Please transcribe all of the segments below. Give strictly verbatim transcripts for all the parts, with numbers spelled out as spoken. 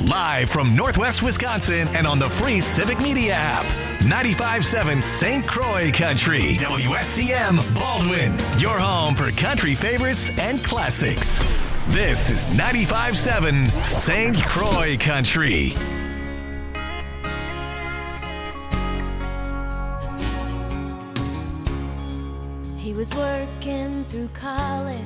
Live from Northwest Wisconsin and on the free Civic Media app. ninety-five point seven Saint Croix Country. W S C M Baldwin. Your home for country favorites and classics. This is ninety-five point seven Saint Croix Country. He was working through college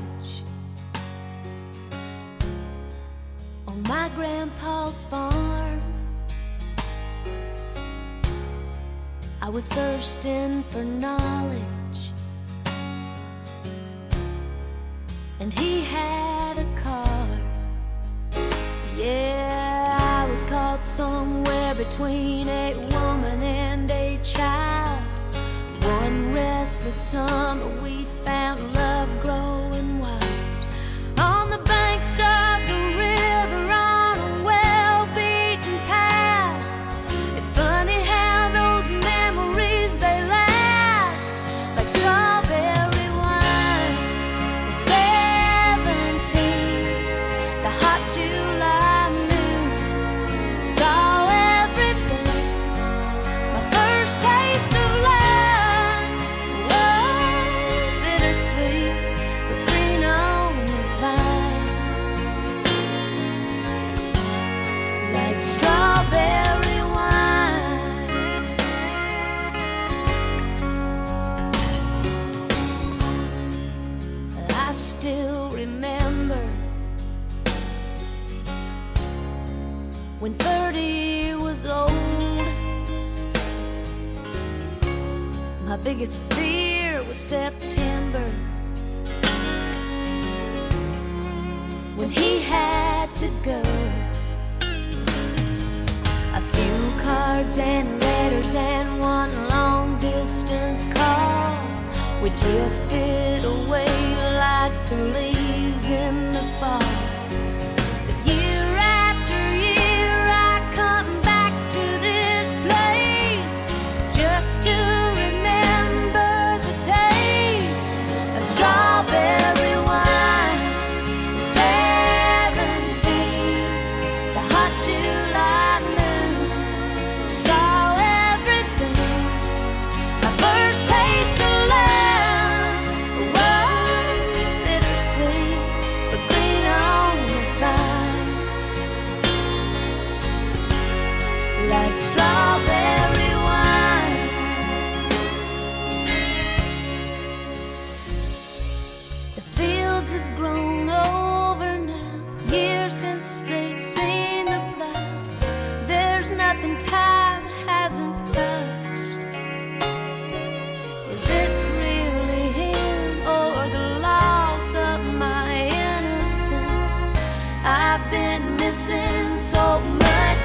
on my grandpa's farm. I was thirsting for knowledge, and he had a car. Yeah, I was caught somewhere between a woman and a child. One restless summer we found love growing wild on the banks of the river on a well-beaten path. It's funny how those memories, they last like strawberry wine. Seventeen, the hot July moon saw everything. My first taste of love. Strawberry wine. I still remember when thirty was old. My biggest fear was September, when he had to go. Cards and letters and one long distance call. We drifted away like the leaves in the fall. But year after year I come back to this place just to remember the taste of strawberry wine. Seventeen, the hot July moon. Strawberry wine. The fields have grown over now, years since they've seen the plow. There's nothing time hasn't touched. Is it really him or the loss of my innocence? I've been missing so much.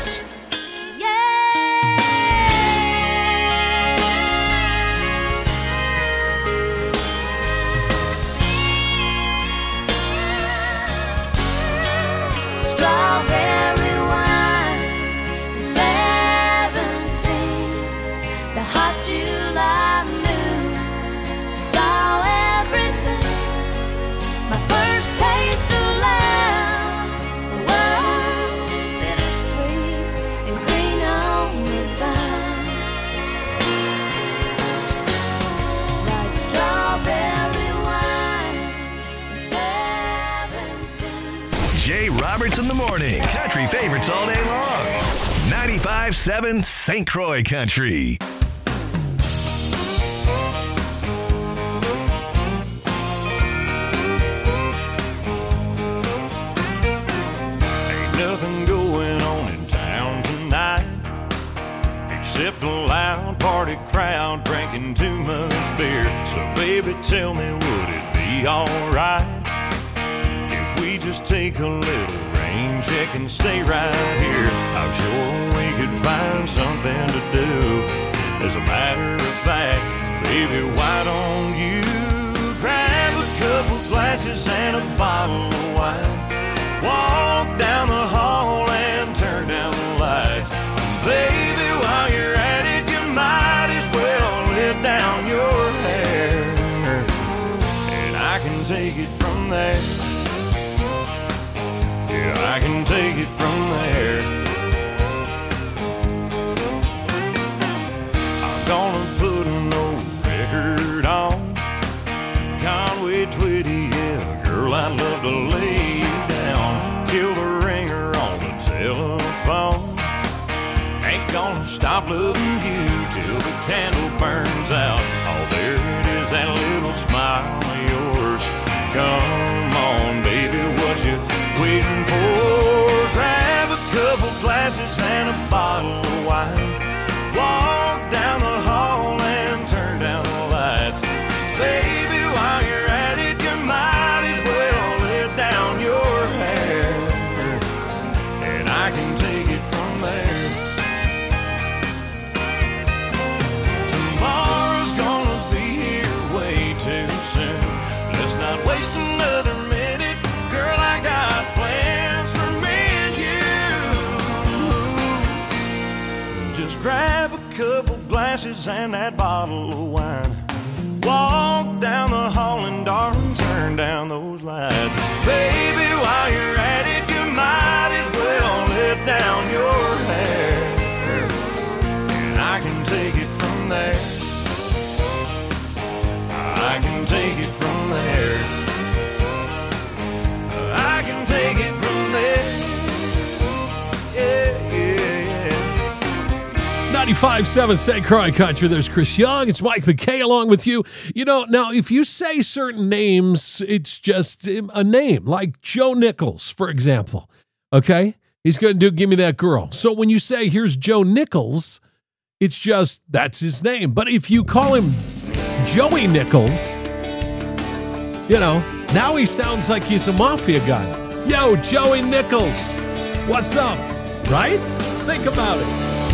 Strawberry wine, seventeen, the hot July moon saw everything. My first taste of love, whoa, bittersweet and green on the vine, like strawberry wine, seventeen. Jay Roberts in the morning. Country favorites all day long. ninety-five point seven Saint Croix Country. Ain't nothing going on in town tonight except a loud party crowd drinking too much beer. So baby, tell me, would it be alright if we just take a little rain check and stay right here? I'm sure we could find something to do. As a matter of fact, baby, why don't you grab a couple glasses and a bottle of wine, walk down the hall and turn down the lights. Baby, while you're at it, you might as well let down your hair, and I can take it from there. Yeah, I can take it from there. phone. Ain't gonna stop loving you till the candle burns out. Oh, there it is, that little smile of yours. Come on, baby, what you waiting for? Grab a couple glasses and a bottle of wine. Walk down the hall and turn down the lights. Baby, while you're at it, you might as well let down your hair, and I can take it from there. Tomorrow's gonna be here way too soon. Let's not waste another minute. Girl, I got plans for me and you. Just grab a couple glasses and that bottle of wine. Walk down the hall and darling, turn down those lights. Baby, while you're at it, you might as well let down your hair, and I can take it from there. I can take it from there. I can take it from there. Yeah, yeah, yeah. ninety-five point seven Saint Croix Country. There's Chris Young. It's Mike McKay along with you. You know, now, if you say certain names, it's just a name, like Joe Nichols, for example. Okay? He's going to do Give Me That Girl. So when you say, here's Joe Nichols, it's just, that's his name. But if you call him Joey Nichols, you know, now he sounds like he's a mafia guy. Yo, Joey Nichols, what's up? Right? Think about it.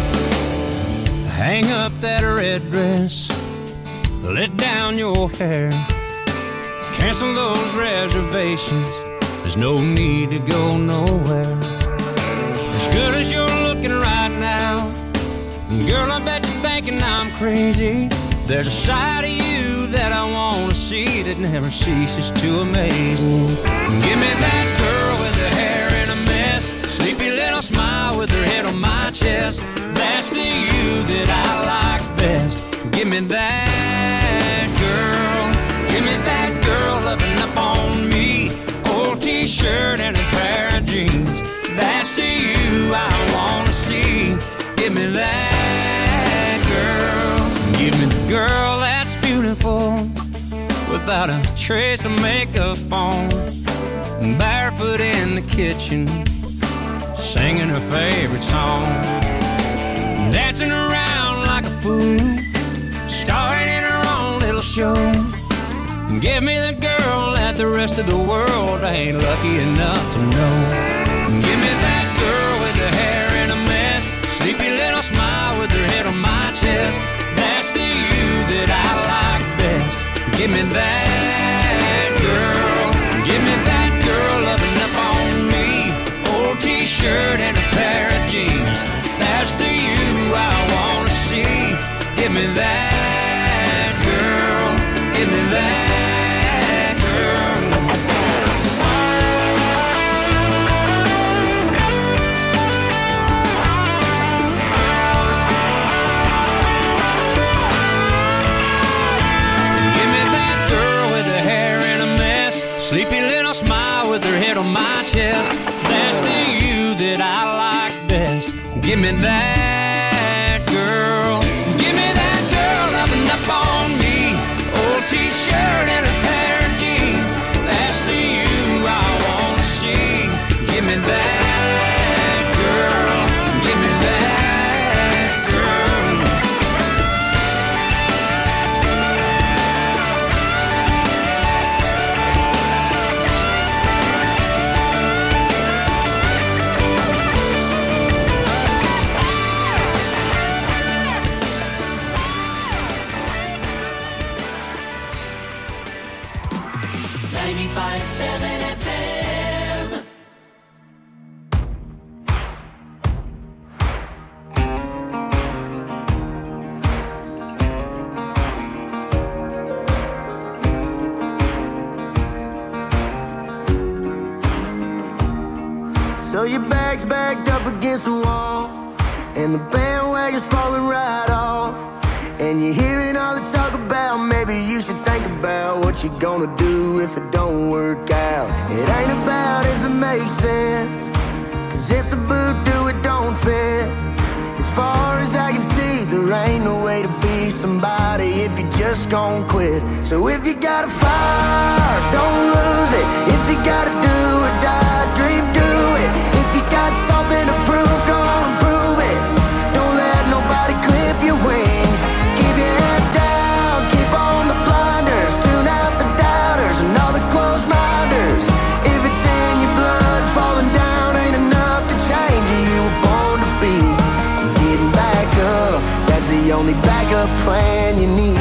Hang up that red dress, let down your hair, cancel those reservations, there's no need to go nowhere. As good as you're looking right now, girl, I bet you're thinking I'm crazy. There's a side of you that I want to see that never ceases to amaze me. Give me that girl with her hair in a mess, sleepy little smile with her head on my chest. That's the you that I like best. Give me that girl. Give me that girl loving up on me. Old t-shirt and a pair of jeans. That's the you I want to see. Give me that girl. Give me the girl that's beautiful, without a trace of makeup on, barefoot in the kitchen, singing her favorite song, dancing around like a fool, starring in her own little show. Give me the girl that the rest of the world ain't lucky enough to know. Give me that girl with her hair in a mess, sleepy little smile with her head on my chest. That's the you that I like best. Give me that girl. Give me that girl loving up on me. Old t-shirt and a pair of jeans. That's the you I want to see. Give me that girl. Give me that girl. Sleepy little smile with her head on my chest. That's the you that I like best. Give me that girl. Give me that girl loving up on me. Old t-shirt and a pair of jeans. That's the you I want to see. Give me that girl. Give me that girl. ninety-five point seven F M. So your bag's backed up against the wall, and the bandwagon's falling right off, and you're hearing all the talk about maybe you should think about what you're gonna do if it don't work out. It ain't about if it makes sense, cause if the boot do it don't gon' quit. So if you got a fire, don't lose it. If you gotta do or die, dream, do it. If you got something to prove, go on and prove it. Don't let nobody clip your wings. Keep your head down, keep on the blinders. Tune out the doubters and all the closed minders. If it's in your blood, falling down ain't enough to change you. You were born to be. Getting back up, that's the only backup plan you need.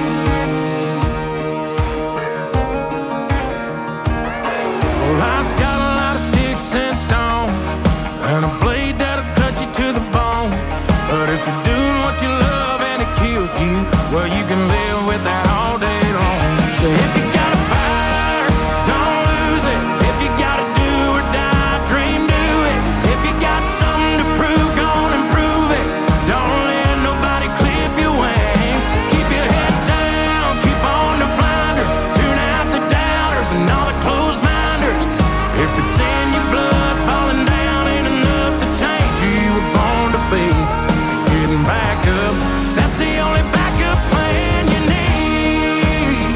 Life's got a lot of sticks and stones, and a blade that'll cut you to the bone. But if you're doing what you love and it kills you, well, you can live with that all day long. So if you got a fire, don't lose it. If you gotta do or die, dream, do it. If you got something to prove, go on and prove it. Don't let nobody clip your wings. Keep your head down, keep on the blinders. Tune out the doubters and all the closed minders. If it's in your blood, falling down ain't enough to change who you were born to be. Getting back up, that's the only backup plan you need.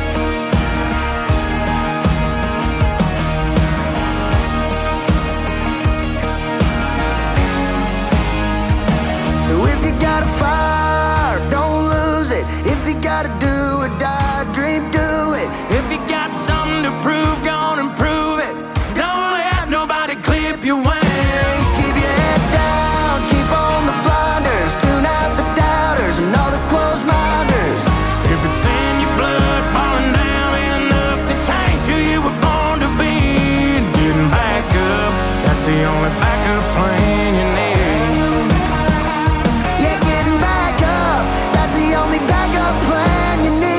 So if you got a fire, don't lose it. If you gotta do or die, dream, do it. If you got something to prove, go on and prove it. Don't let nobody clip your wings. Keep your head down, keep on the blinders. Tune out the doubters and all the closed minders. If it's in your blood, falling down ain't enough to change who you were born to be. And getting back up, that's the only backup plan you need. Yeah, getting back up, that's the only backup plan you need.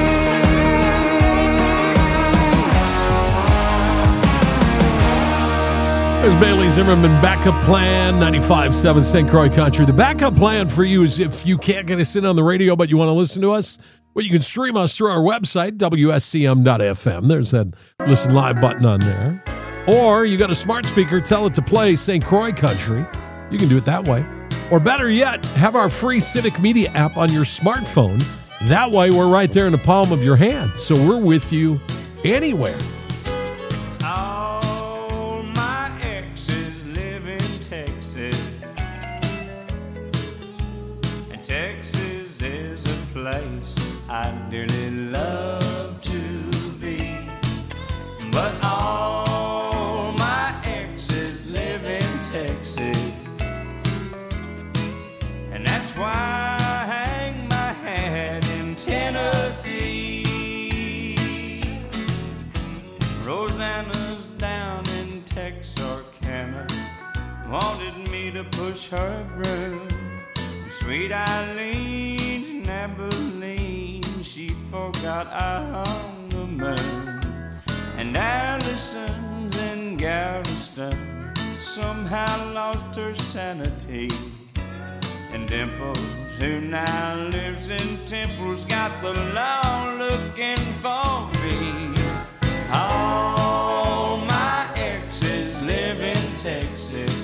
There's Bailey Zimmerman, Backup Plan, ninety-five point seven Saint Croix Country. The backup plan for you is if you can't get us in on the radio, but you want to listen to us, well, you can stream us through our website, W S C M dot F M. There's that listen live button on there. Or you got a smart speaker, tell it to play Saint Croix Country. You can do it that way. Or better yet, have our free Civic Media app on your smartphone. That way, we're right there in the palm of your hand. So we're with you anywhere. All my exes live in Texas, and Texas is a place I dearly love to be. But all my exes live in Texas, and that's why I hang my hat in Tennessee. Rosanna's down in Texarkana, wanted me to push her broom. Sweet Eileen's in Abilene, she forgot I hung the moon. And Allison's in Galveston somehow lost her sanity. And Dimples, who now lives in Temple's got the law looking for me. All my exes live in Texas,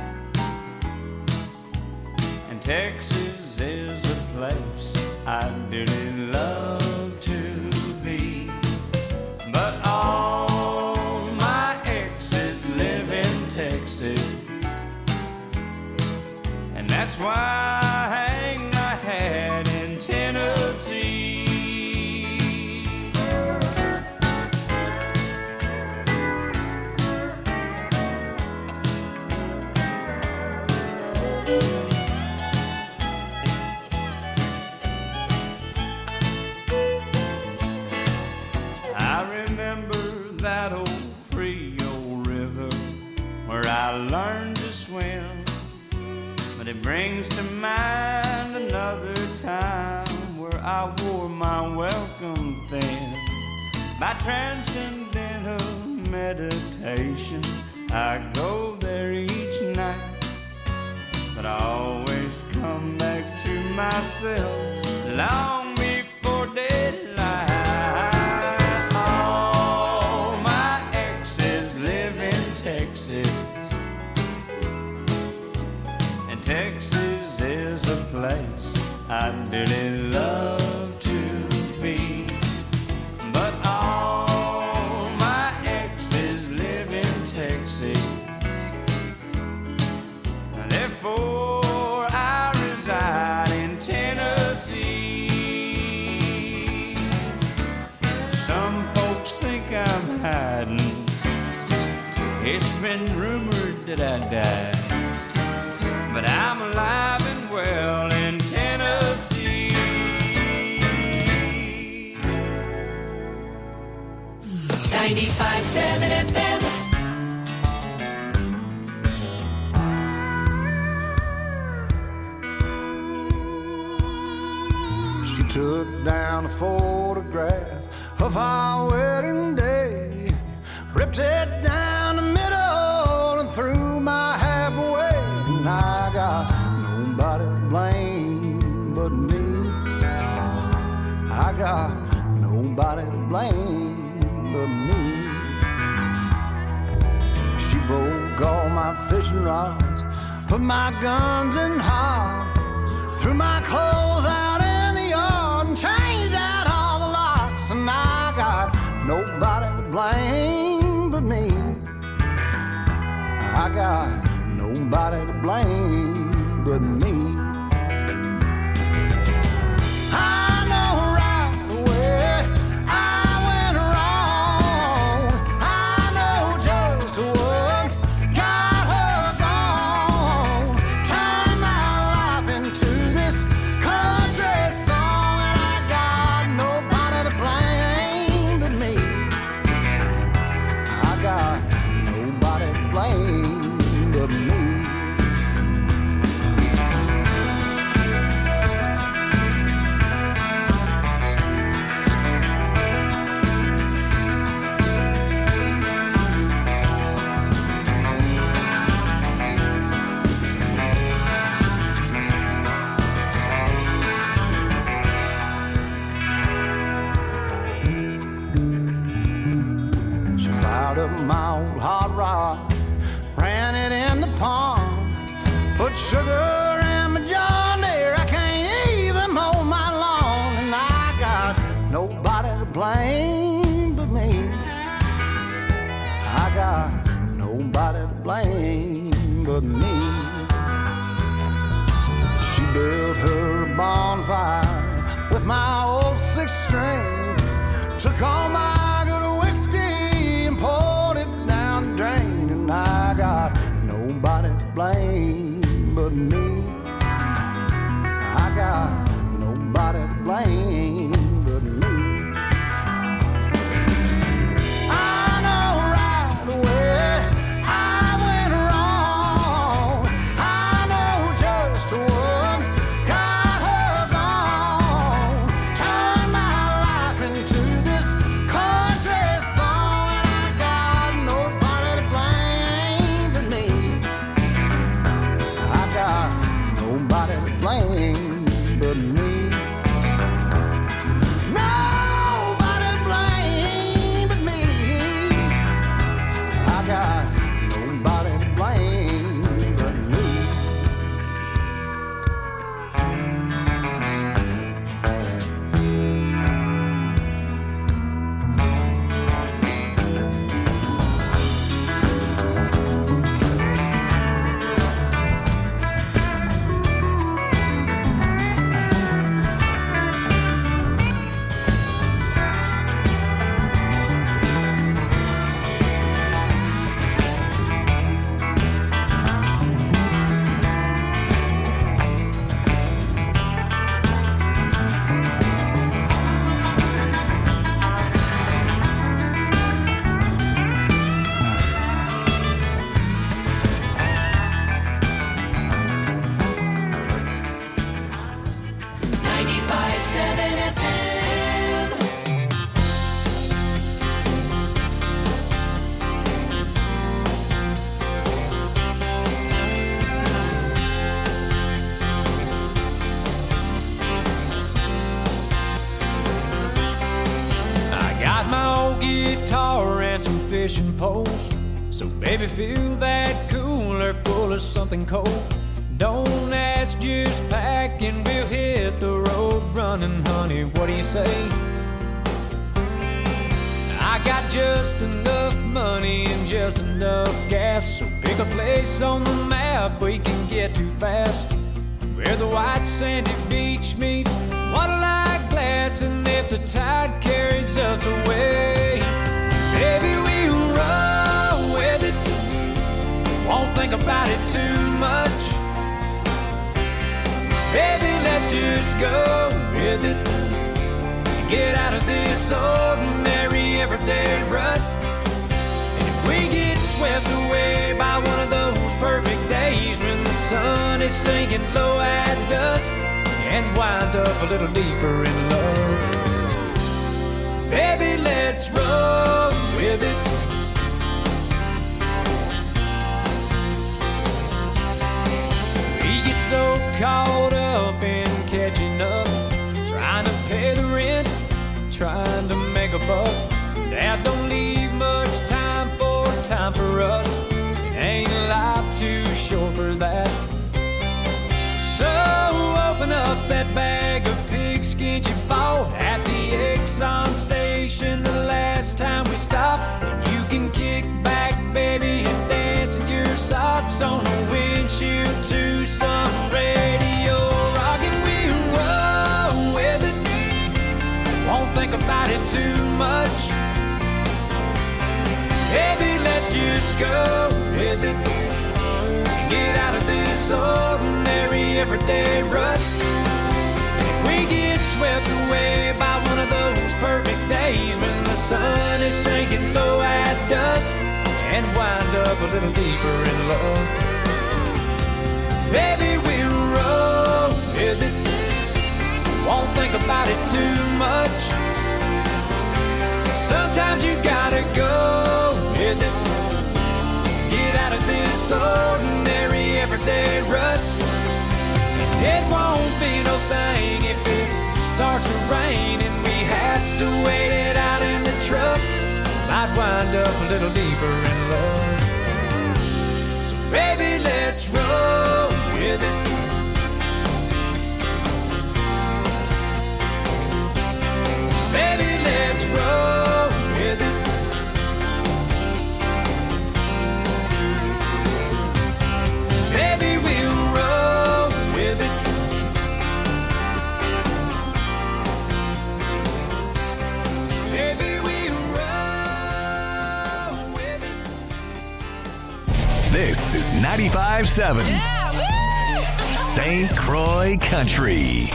and Texas is a place I dearly love to be. But all my exes live in Texas, and that's why I hang my hat in Tennessee. I remember that old Frio River where I learned to swim, but it brings to mind another time where I wore my welcome thin. By transcendental meditation, I go there each night, but I always come back to myself long before daylight. All my exes live in Texas, and Texas is a place I dearly love to been rumored that I died, but I'm alive and well in Tennessee. ninety-five seven F M. She took down a photograph of our wedding day, ripped it down the middle and threw my half away. And I got nobody to blame but me. I got nobody to blame but me. She broke all my fishing rods, put my guns in hard, threw my clothes out in the yard and changed out all the locks. And I got nobody to blame but me. I got nobody to blame but me. I know right away I went wrong. I know just what got her gone. Turned my life into this country song, and I got nobody to blame but me. I got nobody to blame but me. She fired up my old hot rod, ran it in the pond, put sugar in my John Deere. I can't even mow my lawn, and I got nobody to blame but me. I got nobody to blame but me. She built her bonfire with my old six string, took all my good whiskey and poured it down the drain. And I got nobody to blame but me. I got nobody to blame but me. I know right away I went wrong. I know just what got her gone. Turned my life into this country song, and I got nobody to blame but me. I got nobody to blame but me. Nobody to blame but me. I got nobody to blame but me. ninety-five seven F M. I got my old guitar and some fishing poles, so baby fill that cooler full of something cold. Don't ask, just pack and we'll hit the road running, honey, what do you say? I got just enough money and just enough gas, so pick a place on the map we can get to fast, where the white sandy beach meets water-like glass, and if the tide carries us away, baby, we'll roll with it. won't think about it too much. Baby, let's just go with it. Get out of this ordinary everyday rut. And if we get swept away by one of those perfect days when the sun is sinking low at dusk, and wind up a little deeper in love, baby, let's roll with it. We get so caught up in catching up, trying to pay the rent, trying to make a buck, that don't leave much time for time for us. Ain't life too short for that? So open up that bag of pigskin you bought at the Exxon station the last time we stopped, and you can kick back, baby, and dance in your socks on the windshield to some radio rock, and we'll roll with it. Won't think about it too much. Baby, let's just go with it. Get out of this ordinary everyday rut. If we get swept away by one of those perfect days when the sun is sinking low at dusk, and wind up a little deeper in love, baby, we'll roll with it. Won't think about it too much. Sometimes you gotta go with it. Get out of this ordinary everyday rut. It won't be no thing if it starts to rain and we have to wait it out in the truck. Might wind up a little deeper in love. So baby, let's roll with it. Baby, let's roll with it. Baby, we'll roll with it. Baby, we'll roll with it. This is ninety-five seven Saint Croix Country.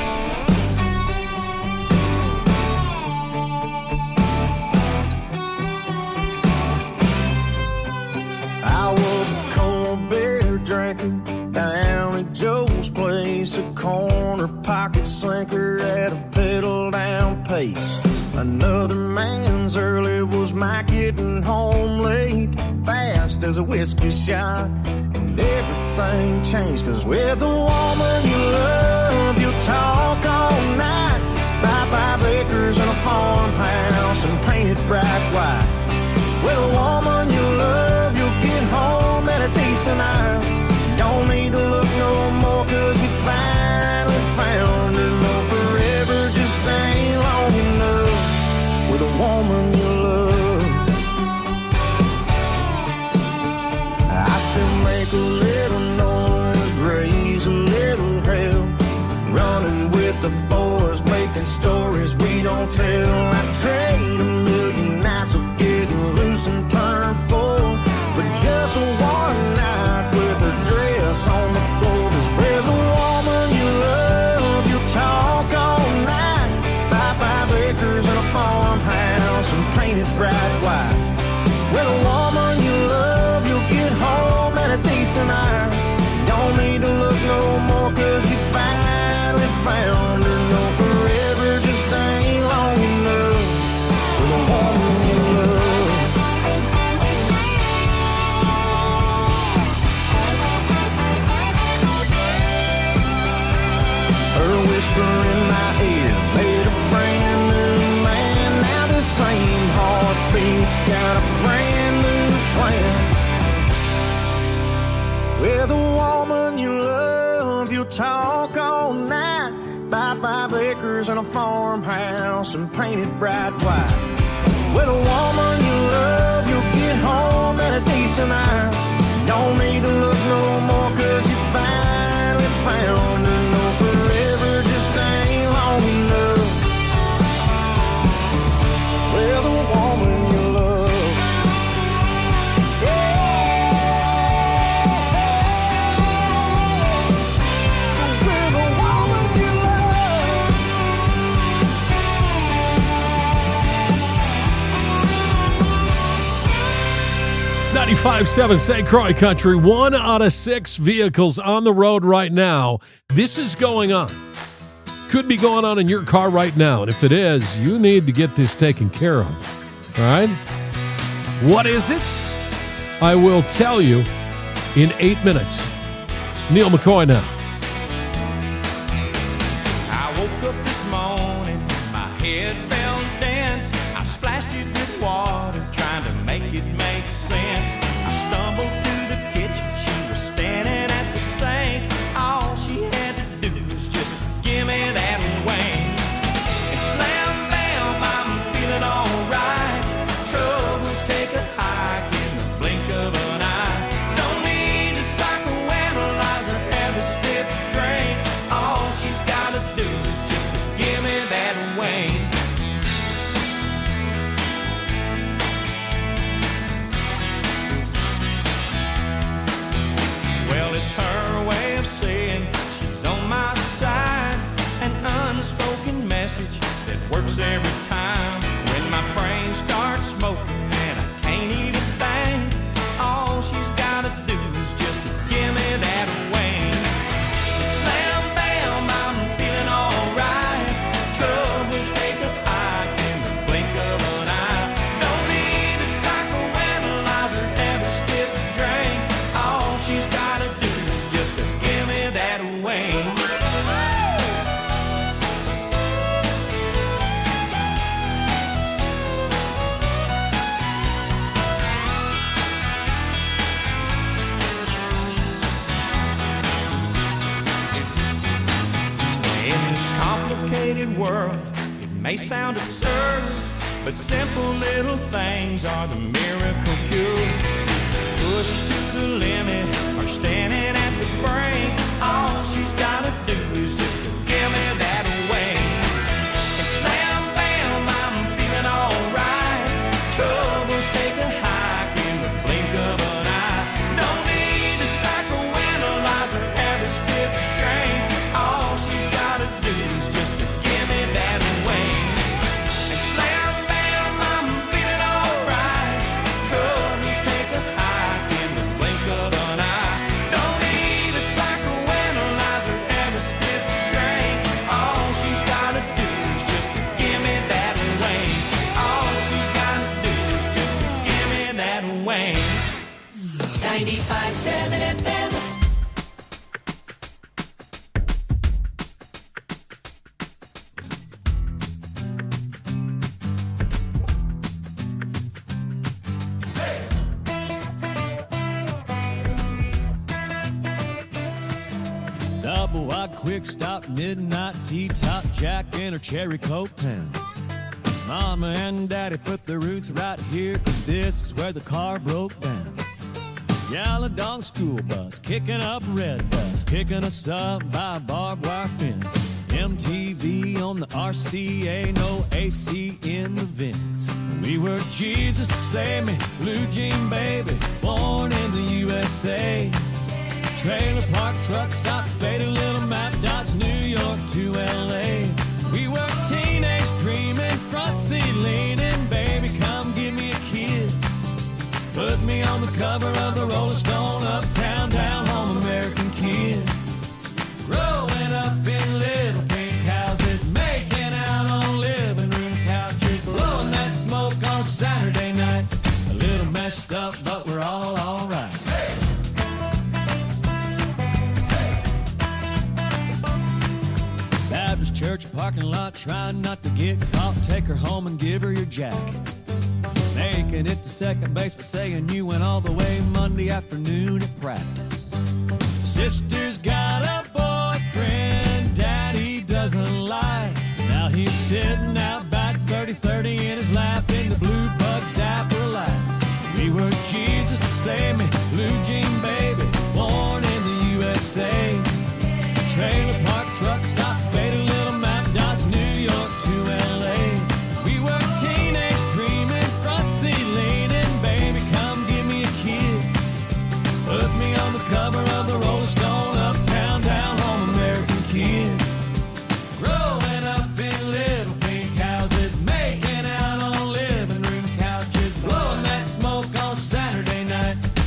Down at Joe's place, a corner pocket sinker at a pedal down pace. Another man's early was my getting home late, fast as a whiskey shot, and everything changed. Cause with the woman you love, you'll talk all night. Buy five acres and a farmhouse and paint it bright white. With a woman you love, you'll get home at a decent hour. Don't need to look no more, cause you finally found her. No, forever just ain't long enough with a woman you love. I still make a little noise, raise a little hell, running with the boys, making stories we don't tell. I trade a million nights of getting loose and turn full for just one night with her dress on the floor. Cause with a woman you love, you'll talk all night. Buy five acres and a farmhouse and paint it bright white. With a woman you love, you'll get home at a decent hour. Don't need to look no more, cause you finally found her. No, forever just ain't long enough with a woman you love. Her whisper in my ear made a brand new man. Now the same heartbeat's got a brand new plan. With a woman you love, you'll talk all night. Buy five acres and a farmhouse and paint it bright white. With a woman you love, you'll get home at a decent hour. Don't need to look no more, cause you finally found her. No, forever just ain't long enough with a woman you love. Yeah. ninety-five point seven Saint Croix Country. One out of six vehicles on the road right now. This is going on. Could be going on in your car right now. And if it is, you need to get this taken care of. All right? What is it? I will tell you in eight minutes. Neil McCoy now. I woke up this morning, my head felt dense. I splashed it with water, trying to make it make sense. I stumbled to the kitchen, she was standing at the sink. All she had to do was just give me that wing. And slam bam, I'm feeling alright. Troubles take a hike in the blink of an eye. Don't need to psychoanalyze or have a stiff drink. All she's gotta do is just give me that wing. Well, it's her way of saying she's on my side. An unspoken message that works every time. When my brain starts smoking and I can't even think, all she's gotta do is just give me that wing. Slam bam, I'm feeling alright. Troubles take a hike in the blink of an eye. Don't need to psychoanalyze or have a stiff drink. All she's gotta do is just give me that wing. In this complicated world, it may sound absurd, but simple little things are the miracle cure. Pushed to the limit or standing at the brink, all she's gotta do is just give me that wing. And slam bam, I'm feeling alright. Troubles take a hike in the blink of an eye. Don't need to psychoanalyze or have a stiff drink. All she's gotta do is just give me that wing. And slam bam, I'm feeling alright. Troubles take a hike in the blink of an eye. Don't need to psychoanalyze or have a stiff drink. All she's gotta do is just give me that wing. All she's gotta do is just give me that wing. ninety-five point seven F M. Double wide quick stop, midnight tea top, Jack in her cherry coke town. Mama and daddy put their roots right here, cause this is where the car broke down. Yellow dog school bus, kicking up red bus, picking us up by a barbed wire fence. M T V on the R C A, no A C in the vents. We were Jesus Save Me, blue jean baby, born in the U S A. Trailer park truck stop, faded little map dots, New York to L A. We were teenage dreaming, front seat leaning, baby come give me a kiss. Put me on the cover of the Rolling Stone, uptown, down home, American kids. Growing up in little pink houses, making out on living room couches, blowing that smoke on a Saturday night. A little messed up, but we're all alright. Baptist church parking lot, trying not to get caught. Take her home and give her your jacket. Making it to second base by saying you went all the way Monday afternoon at practice. Sister's got a boyfriend daddy doesn't like. Now he's sitting out back thirty thirty in his lap in the blue bug zapper light. We were Jesus Save Me, blue jean baby, born in the U S A. Trailer park truck stop, faded little map dots, New York to L A. We were teenage dreaming, front seat leaning, baby come give me a kiss. Put me on the cover of the Rolling Stone, uptown, down home, American kids. Growing up in little pink houses, making out on living room couches, blowing that smoke on Saturday night.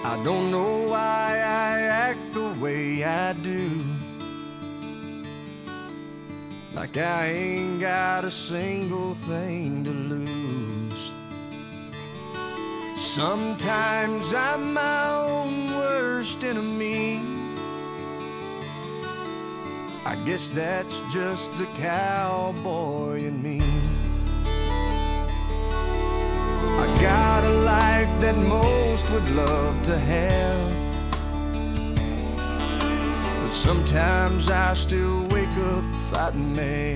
I don't know why I act the way I do, like I ain't got a single thing to lose. Sometimes I'm my own worst enemy. I guess that's just the cowboy in me. I got a life that most would love to have, but sometimes I still wake up fighting mad.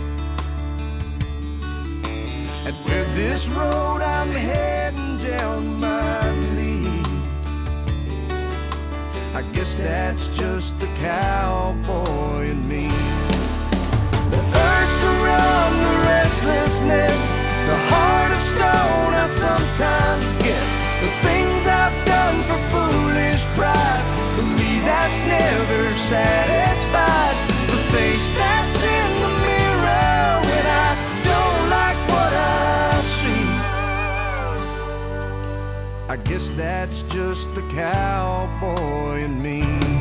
And where this road I'm heading down might lead, I guess that's just the cowboy in me. The urge to run, the restlessness, the heart of stone I sometimes get, the things I've done for foolish pride, to me that's never satisfied, the face that's in the mirror when I don't like what I see, I guess that's just the cowboy in me.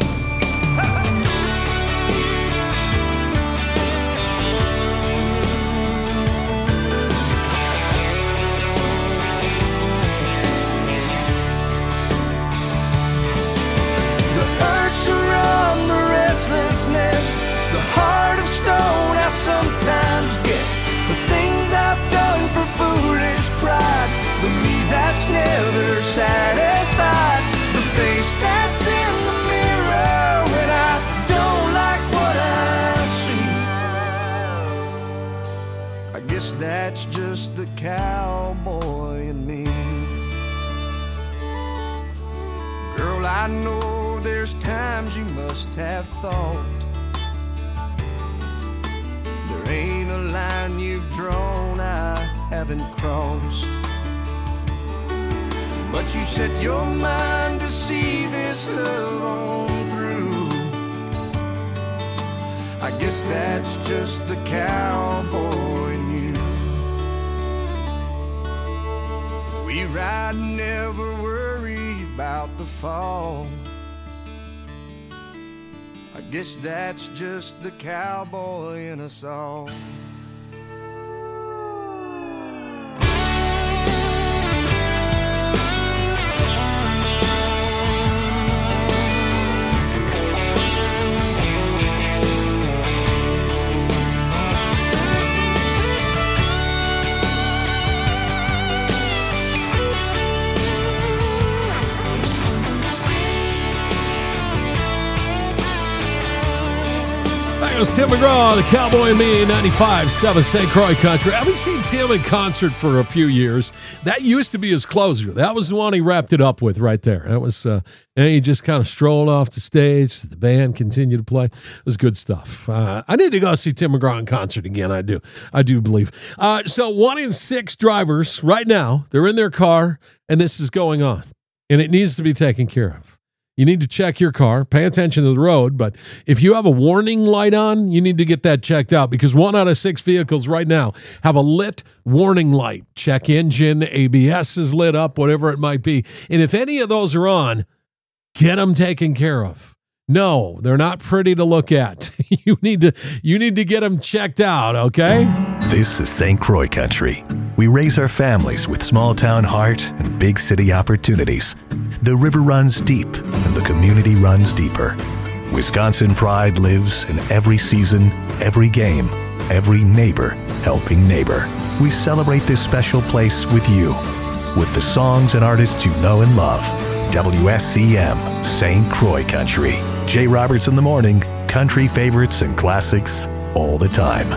The heart of stone I sometimes get, the things I've done for foolish pride, the me that's never satisfied, the face that's in the mirror when I don't like what I see, I guess that's just the cowboy in me. Girl, I know there's times you must have thought there ain't a line you've drawn I haven't crossed, but you set your mind to see this love on through, I guess that's just the cowboy in you. We ride and never worry about the fall, I guess that's just the cowboy in us all. It was Tim McGraw, the Cowboy and Me, ninety-five point seven Saint Croix Country. I haven't seen Tim in concert for a few years. That used to be his closer. That was the one he wrapped it up with right there. That was, uh, and he just kind of strolled off the stage. The band continued to play. It was good stuff. Uh, I need to go see Tim McGraw in concert again. I do. I do believe. Uh, so one in six drivers right now, they're in their car, and this is going on, and it needs to be taken care of. You need to check your car, pay attention to the road, but if you have a warning light on, you need to get that checked out because one out of six vehicles right now have a lit warning light. Check engine, A B S is lit up, whatever it might be. And if any of those are on, get them taken care of. No, they're not pretty to look at. You need to you need to get them checked out, okay? This is Saint Croix Country. We raise our families with small-town heart and big city opportunities. The river runs deep, and the community runs deeper. Wisconsin pride lives in every season, every game, every neighbor helping neighbor. We celebrate this special place with you, with the songs and artists you know and love. W S C M, Saint Croix Country. Jay Roberts in the morning, country favorites and classics all the time.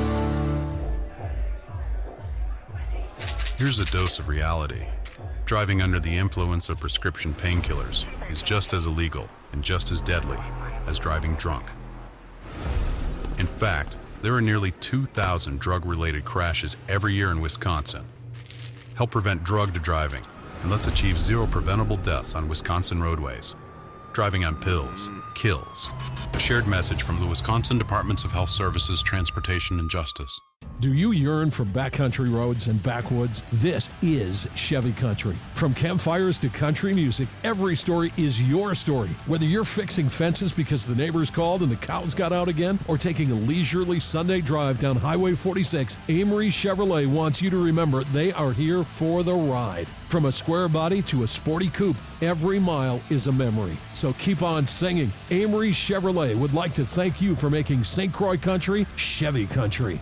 Here's a dose of reality. Driving under the influence of prescription painkillers is just as illegal and just as deadly as driving drunk. In fact, there are nearly two thousand drug-related crashes every year in Wisconsin. Help prevent drug driving, and let's achieve zero preventable deaths on Wisconsin roadways. Driving on pills kills. A shared message from the Wisconsin Departments of Health Services, Transportation, and Justice. Do you yearn for backcountry roads and backwoods? This is Chevy Country. From campfires to country music, every story is your story. Whether you're fixing fences because the neighbors called and the cows got out again, or taking a leisurely Sunday drive down Highway forty-six, Amory Chevrolet wants you to remember they are here for the ride. From a square body to a sporty coupe, every mile is a memory. So keep on singing. Amory Chevrolet would like to thank you for making Saint Croix Country Chevy Country.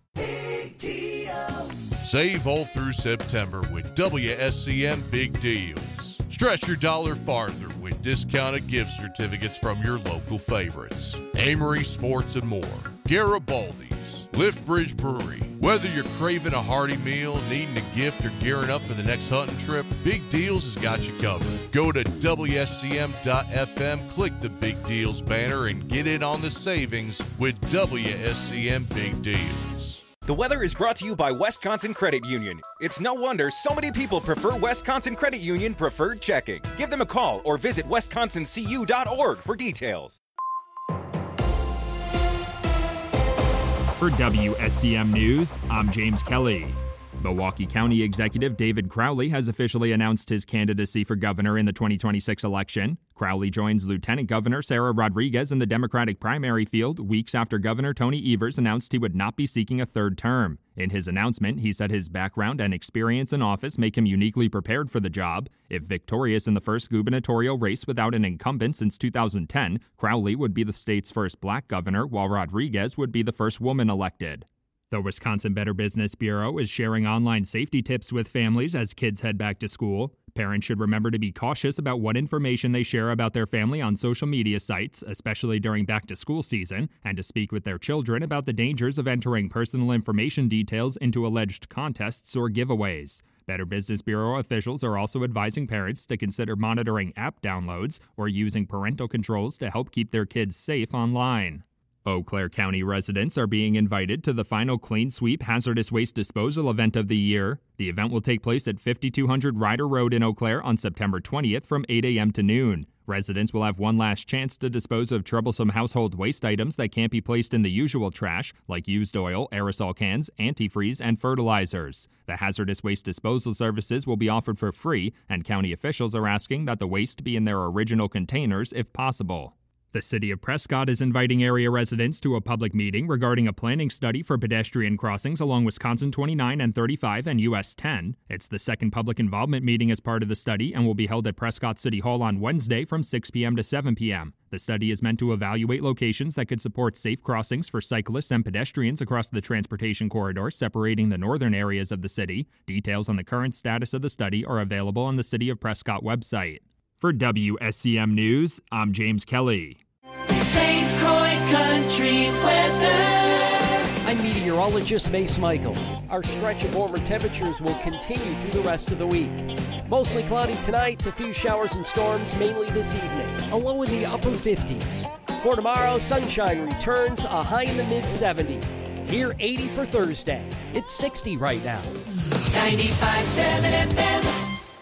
Save all through September with W S C M Big Deals. Stretch your dollar farther with discounted gift certificates from your local favorites. Amory Sports and more. Garibaldi's. Lift Bridge Brewery. Whether you're craving a hearty meal, needing a gift, or gearing up for the next hunting trip, Big Deals has got you covered. Go to W S C M dot F M, click the Big Deals banner, and get in on the savings with W S C M Big Deals. The weather is brought to you by Wisconsin Credit Union. It's no wonder so many people prefer Wisconsin Credit Union Preferred Checking. Give them a call or visit wisconsin c u dot org for details. For W S C M News, I'm James Kelly. Milwaukee County Executive David Crowley has officially announced his candidacy for governor in the twenty twenty-six election. Crowley joins Lieutenant Governor Sarah Rodriguez in the Democratic primary field weeks after Governor Tony Evers announced he would not be seeking a third term. In his announcement, he said his background and experience in office make him uniquely prepared for the job. If victorious in the first gubernatorial race without an incumbent since two thousand ten, Crowley would be the state's first black governor, while Rodriguez would be the first woman elected. The Wisconsin Better Business Bureau is sharing online safety tips with families as kids head back to school. Parents should remember to be cautious about what information they share about their family on social media sites, especially during back-to-school season, and to speak with their children about the dangers of entering personal information details into alleged contests or giveaways. Better Business Bureau officials are also advising parents to consider monitoring app downloads or using parental controls to help keep their kids safe online. Eau Claire County residents are being invited to the final Clean Sweep Hazardous Waste Disposal event of the year. The event will take place at fifty-two hundred Ryder Road in Eau Claire on September twentieth from eight a.m. to noon. Residents will have one last chance to dispose of troublesome household waste items that can't be placed in the usual trash, like used oil, aerosol cans, antifreeze, and fertilizers. The hazardous waste disposal services will be offered for free, and county officials are asking that the waste be in their original containers if possible. The City of Prescott is inviting area residents to a public meeting regarding a planning study for pedestrian crossings along Wisconsin twenty-nine and thirty-five and U S ten. It's the second public involvement meeting as part of the study and will be held at Prescott City Hall on Wednesday from six p.m. to seven p.m. The study is meant to evaluate locations that could support safe crossings for cyclists and pedestrians across the transportation corridor separating the northern areas of the city. Details on the current status of the study are available on the City of Prescott website. For W S C M News, I'm James Kelly. Saint Croix Country weather. I'm meteorologist Mace Michael. Our stretch of warmer temperatures will continue through the rest of the week. Mostly cloudy tonight, a few showers and storms mainly this evening, a low in the upper fifties. For tomorrow, sunshine returns, a high in the mid seventies. Near eighty for Thursday. It's sixty right now. ninety-five point seven F M.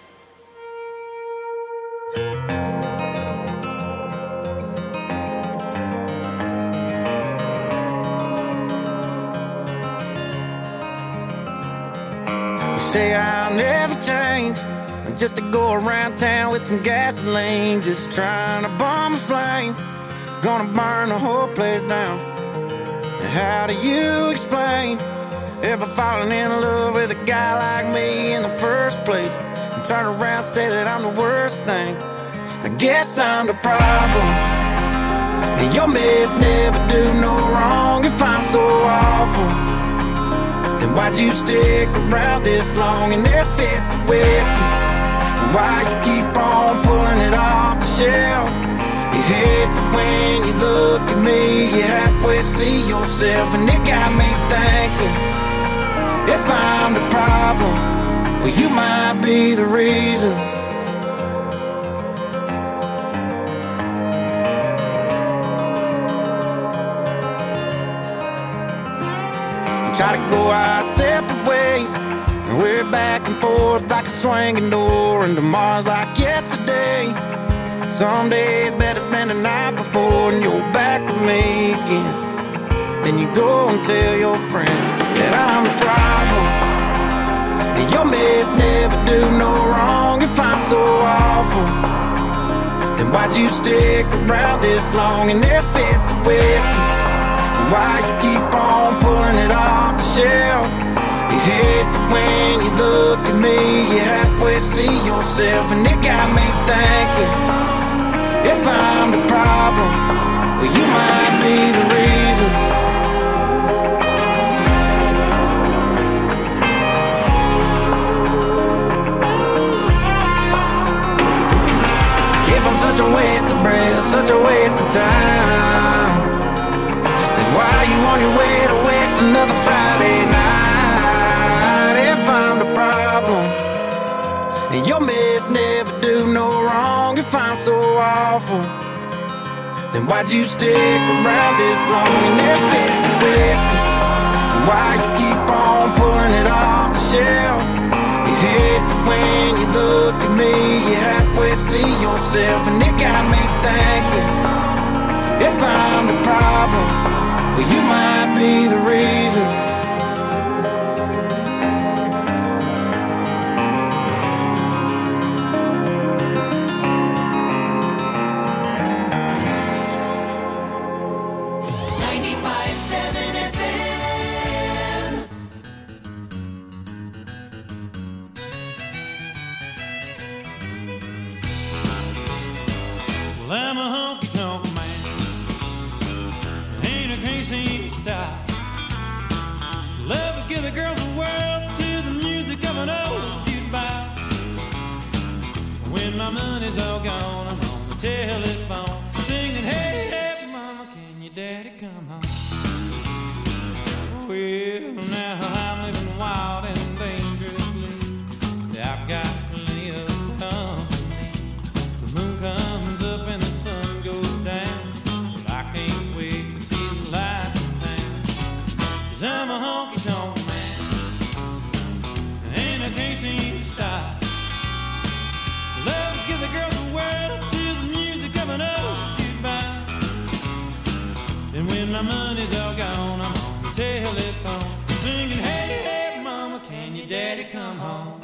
Say I'll never change, just to go around town with some gasoline, just trying to bomb a flame, gonna burn the whole place down. And how do you explain ever falling in love with a guy like me in the first place, and turn around and say that I'm the worst thing? I guess I'm the problem, and your mess never do no wrong. If I'm so awful, then why'd you stick around this long and there fits the whiskey? And why you keep on pulling it off the shelf? You hate that when you look at me, you halfway see yourself, and it got me thinking, if I'm the problem, well, you might be the reason. Try to go our separate ways, and we're back and forth like a swinging door, and tomorrow's like yesterday. Some days better than the night before, and you're back with me again. then you go and tell your friends that I'm the problem. And your mess never do no wrong. If I'm so awful, then why'd you stick around this long? And there fits the whiskey, and why you keep on pulling it off the shelf? You hate that when you look at me, you halfway see yourself, and it got me thinking, if I'm the problem, well, you might be the reason. If I'm such a waste of breath, such a waste of time, then why are you on your way to waste another Friday night? If I'm the problem, and your mess never do no wrong. If I'm so awful, then why'd you stick around this long? And if it's the whiskey, why you keep on pulling it off the shelf? You hate that when you look at me, you halfway see yourself, and it got me thinking, if I'm the problem, well, you might be the reason. Well, I'm a honky-tonk man, ain't a can't seem to stop. Love to give the girls the world to the music of an old jukebox. When my money's all gone, I'm on the telephone singing, hey, hey, mama, can your daddy come home? Well, now I'm living wild and dangerously. I've got plenty of company. The moon comes up and the sun goes down, but I can't wait to see the light in town. 'Cause I'm a honky-tonk man, and I can't seem to stop. Love to give the girls the world to the music of an old jukebox. And when my money's all gone, I'm on the telephone singing, hey, hey, mama, can your daddy come home?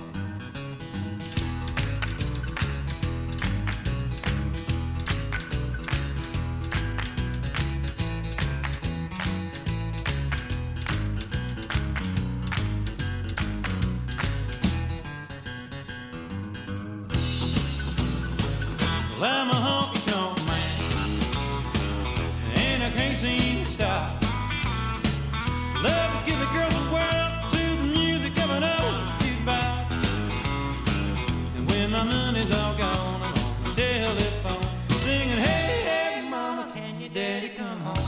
Well, I'm a honky-tonk man, and I can't seem to stop. Love to give the girls the world to the music of an old jukebox. And when my money's all gone, I'm on the telephone singing, hey, hey, mama, can your daddy come home?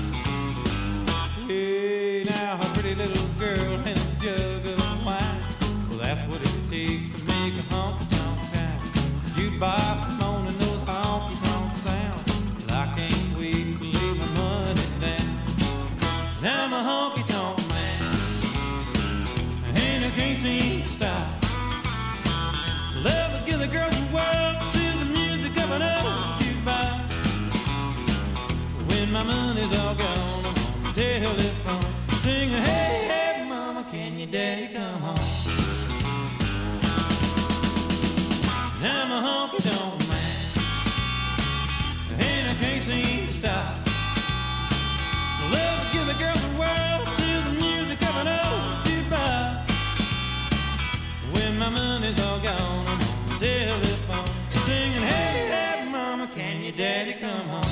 Hey, now a pretty little girl and a jug of wine, well, that's what it takes to make a honky-tonk town. Jukebox moaning those honky-tonk sounds, but I can't wait to lay my money down. 'Cause I'm a honky-tonk man, and I can't seem to stop. Love to give the girls the world to the music of an old jukebox. When my money's all gone, I'm on the telephone singing, hey, hey, mama, can your daddy come home? I'm a honky-tonk man, and I can't seem to stop. Love to give the girls the world to the music of an old jukebox. When my money's all gone, I'm on the telephone singing, hey, hey, mama, can your daddy come home?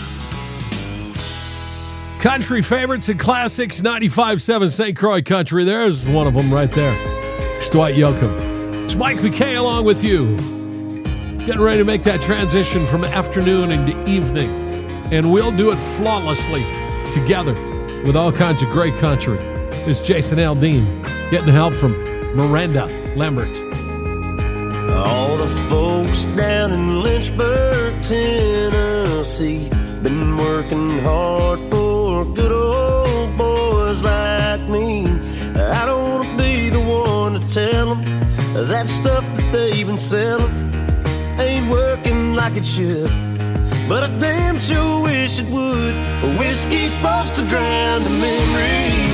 Country favorites and classics, ninety-five point seven Saint Croix Country. There's one of them right there. It's Dwight Yoakam. It's Mike McKay along with you. Getting ready to make that transition from afternoon into evening. And we'll do it flawlessly together with all kinds of great country. It's Jason Aldean getting help from Miranda Lambert. All the folks down in Lynchburg, Tennessee, been working hard for good old boys like me. I don't want to be the one to tell them that stuff that they've been selling ain't working like it should. but I damn sure wish it would. Whiskey's supposed to drown the memory.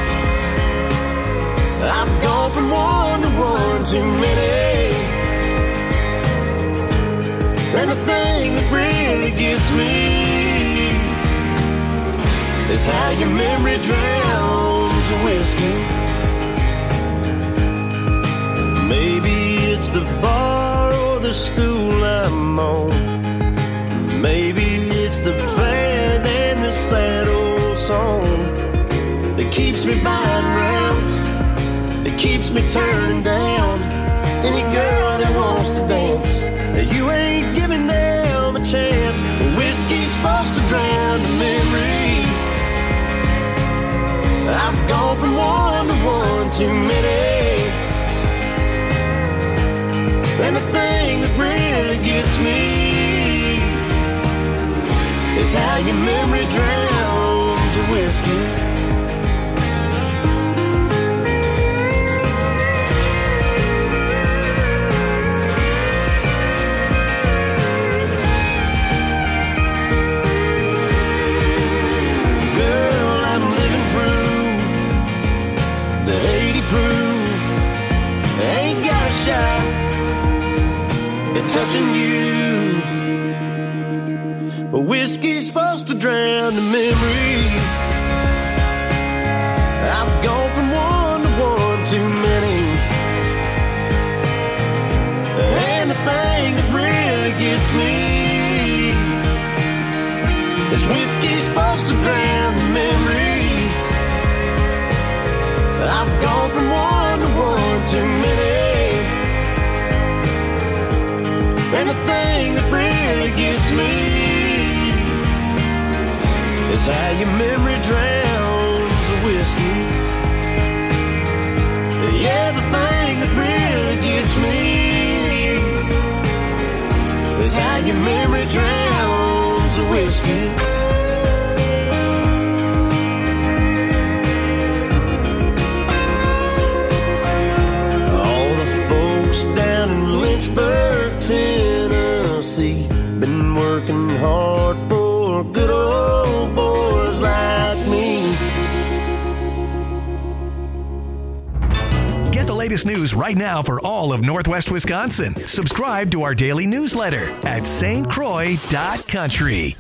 I've gone from one to one too many. And the thing that really gets me is how your memory drowns the whiskey. Maybe it's the bar or the stool I'm on. Maybe it's the band and the sad old song that keeps me buying rounds, that keeps me turning down any girl that wants to dance. You ain't giving them a chance. Whiskey's supposed to drown the memory. I've gone from one to one too many. And the thing that really gets me is how your memory drowns the whiskey. Touching you, but whiskey's supposed to drown the memory. I've gone from one to one too many. And the thing that really gets me is whiskey's supposed to drown the memory. I've gone from one to one too many. And the thing that really gets me is how your memory drowns the whiskey. Yeah, the thing that really gets me is how your memory drowns the whiskey. Down in Lynchburg, Tennessee, been working hard for good old boys like me. Get the latest news right now for all of Northwest Wisconsin. Subscribe to our daily newsletter at S T Croix dot country.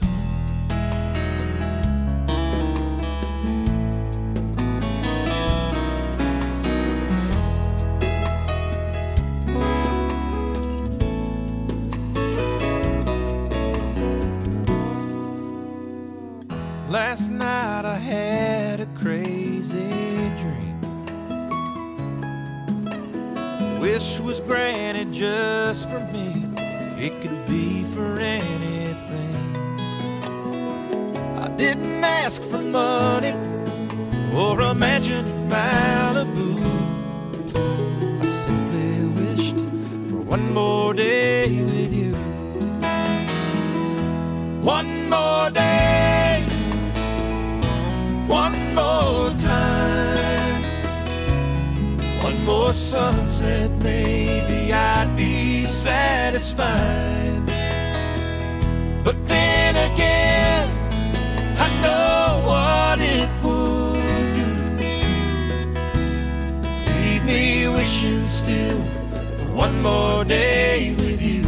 Last night I had a crazy dream. Wish was granted just for me. It could be for anything. I didn't ask for money or a mansion in Malibu. I simply wished for one more day with you. One more day, one more time, one more sunset, maybe I'd be satisfied. But then again, I know what it would do. Leave me wishing still for one more day with you.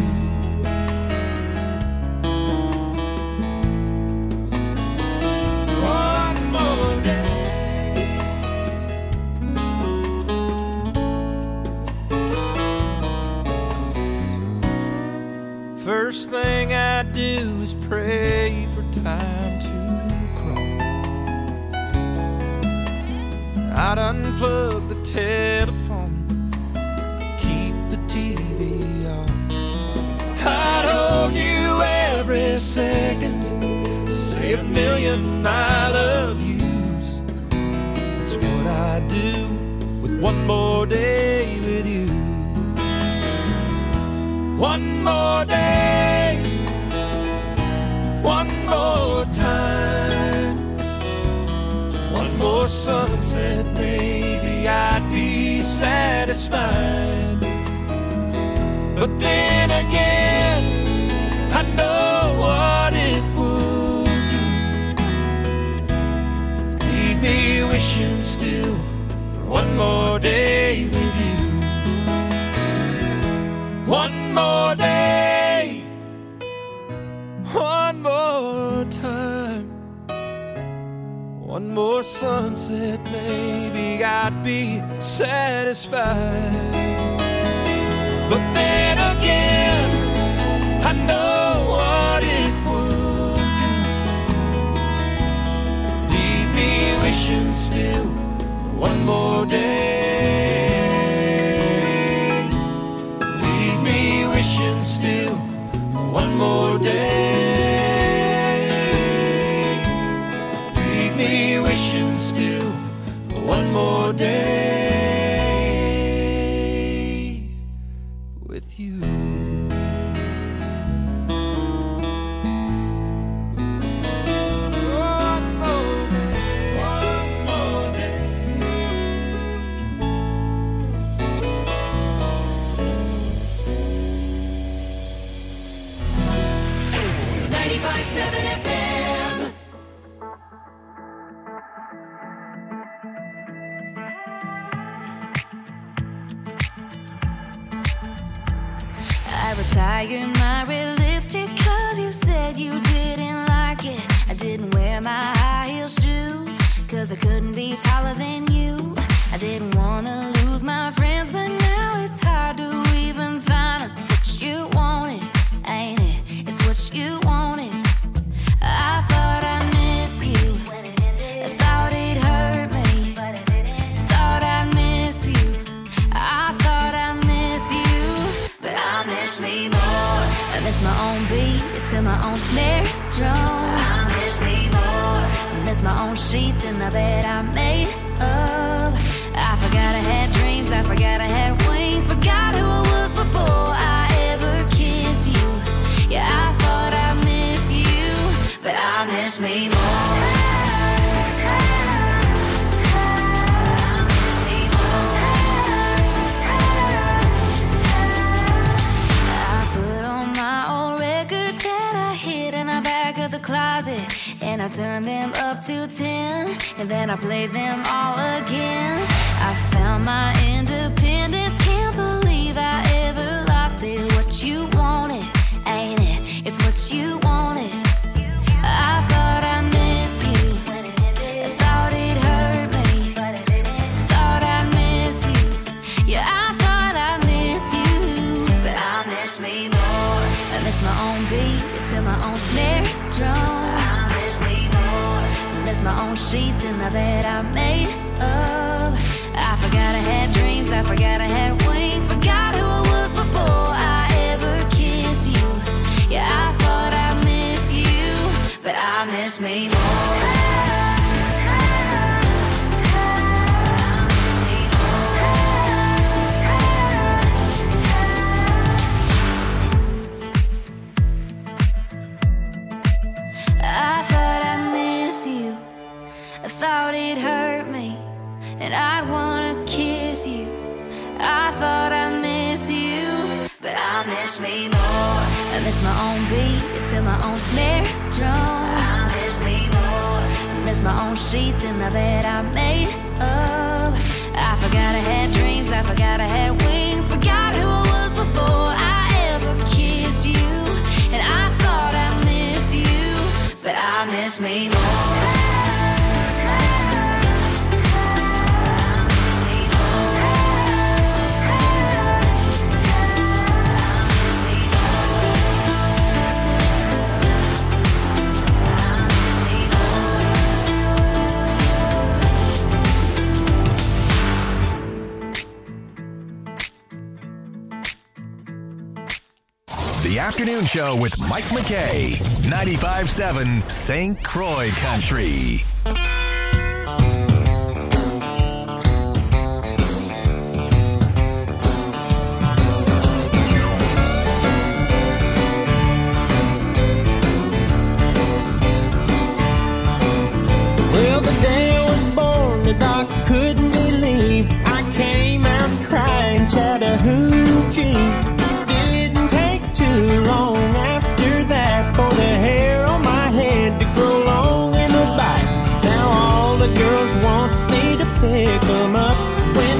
First thing I do is pray for time to crawl. I'd unplug the telephone, keep the T V off. I'd hold you every second, say a million I love yous. That's what I do with one more day with you. One more day, one more time, one more sunset, maybe I'd be satisfied. But then again, I know what it more day with you. One more day, one more time, one more sunset, maybe I'd be satisfied. But then again, I know what it would do. Leave me wishing still one more day. Leave me wishing still one more day. Leave me wishing still one more day with you. ninety-five seven F M. I retired my red lipstick cause you said you didn't like it. I didn't wear my high heel shoes cause I couldn't be taller than you. I didn't wanna lose my friends, but now it's hard to even find out what you wanted, ain't it? It's what you wanted. I thought I miss you, I thought it hurt me, thought I'd miss you, I thought I miss you, but I miss me more. I miss my own beat to my own snare drum. I miss me more. I miss my own sheets in the bed I made up. I forgot I had dreams, I forgot I had wings, forgot who I was before I ever kissed you. Yeah, I thought I miss you, but I miss me more. Closet, and I turned them up to ten, and then I played them all again. I found my independence, can't believe I ever lost it. What you wanted, ain't it? It's what you wanted. I thought I miss you, I thought it hurt me, thought I'd miss you. Yeah, I thought I miss you, but I miss me more. I miss my own beat to my own snare drum. I miss me more. I miss my own sheets in the bed I made up. I forgot I had dreams, I forgot I had wings, forgot who I was before I ever kissed you. Yeah, I thought I miss you, but I miss me more. I thought I miss you, I thought it hurt me, and I'd wanna kiss you. I thought I miss you, but I miss me more. I miss my own beat to my own snare drum. I miss me more. I miss my own sheets in the bed I made up. I forgot I had dreams, I forgot I had wings, forgot who I was before I ever kissed you. And I thought I miss you, but I miss me more. The Afternoon Show with Mike McKay, ninety-five seven Saint Croix Country. Well, the day I was born, the doc couldn't believe I came out crying Chattahoochee. Didn't take too long after that for the hair on my head to grow long in the back. Now all the girls want me to pick them up when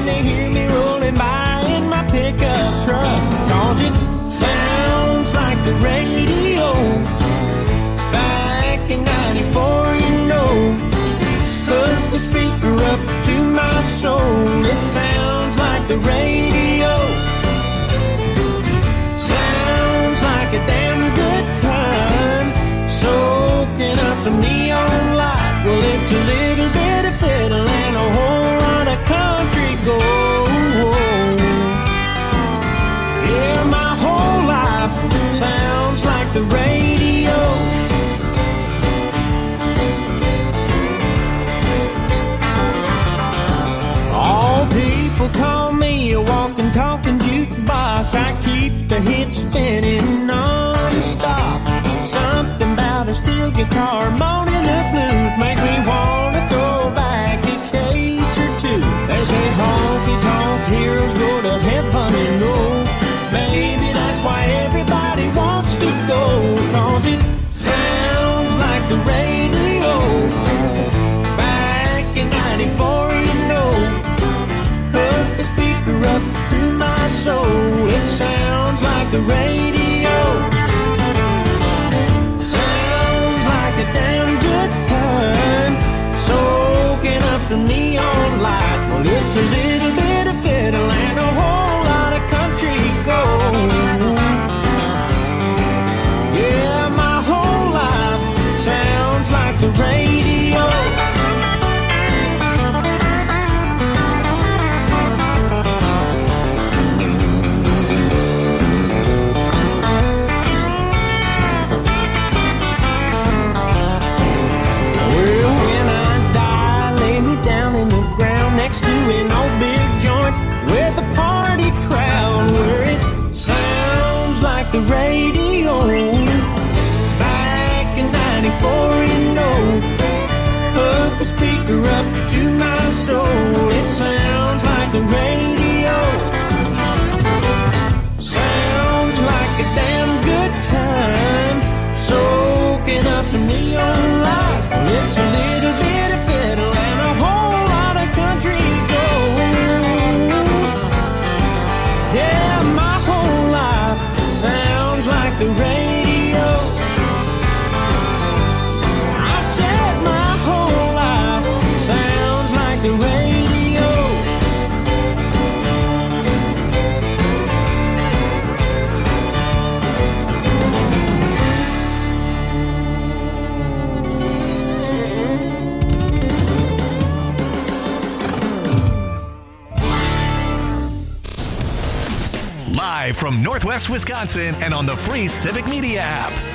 'cause it sounds like the radio. Back in ninety-four, you know, put the speaker up to my soul. It sounds like the radio. Sounds like a damn good time, soaking up some neon light. Well, it's a little bit of fiddle and a whole lot of country gold. Yeah, my whole life sounds like the radio. All people call me a walking, talking jukebox. I keep the hits spinning non-stop. Something about a steel guitar moaning the blues makes me want to throw back a case or two. They say honky-tonk heroes go to heaven, and no, maybe that's why everybody wants to go, 'cause it sounds like the radio. Back in ninety-four, you know, hook the speaker up to my soul. It sounds like the radio. Sounds like a damn good time, soaking up some neon light. Well, it's a little bit of fiddle and a whole lot of country gold. Yeah, my whole life sounds like the radio. Well, when I die, lay me down in the ground next to an old big joint with a party crowd, where it sounds like the radio. Back in ninety-four, you know, hook the speaker up to my soul. It sounds like the radio. Sounds like a damn good time, soaking up some neon light. Well, it's a little bit of fiddle and a whole lot of country gold. Yeah, my whole life sounds like the radio. I said my whole life sounds like the radio. Live from Northwest Wisconsin and on the free Civic Media app.